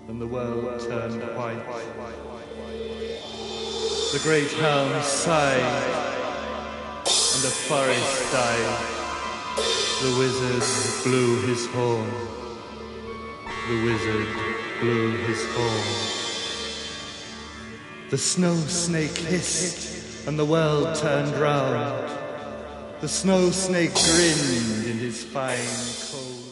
and the world turned white. The great hound sighed, and the forest died. The wizard blew his horn. The wizard blew his horn. The snow snake hissed, and the world turned round. The snow snake grinned in his fine cold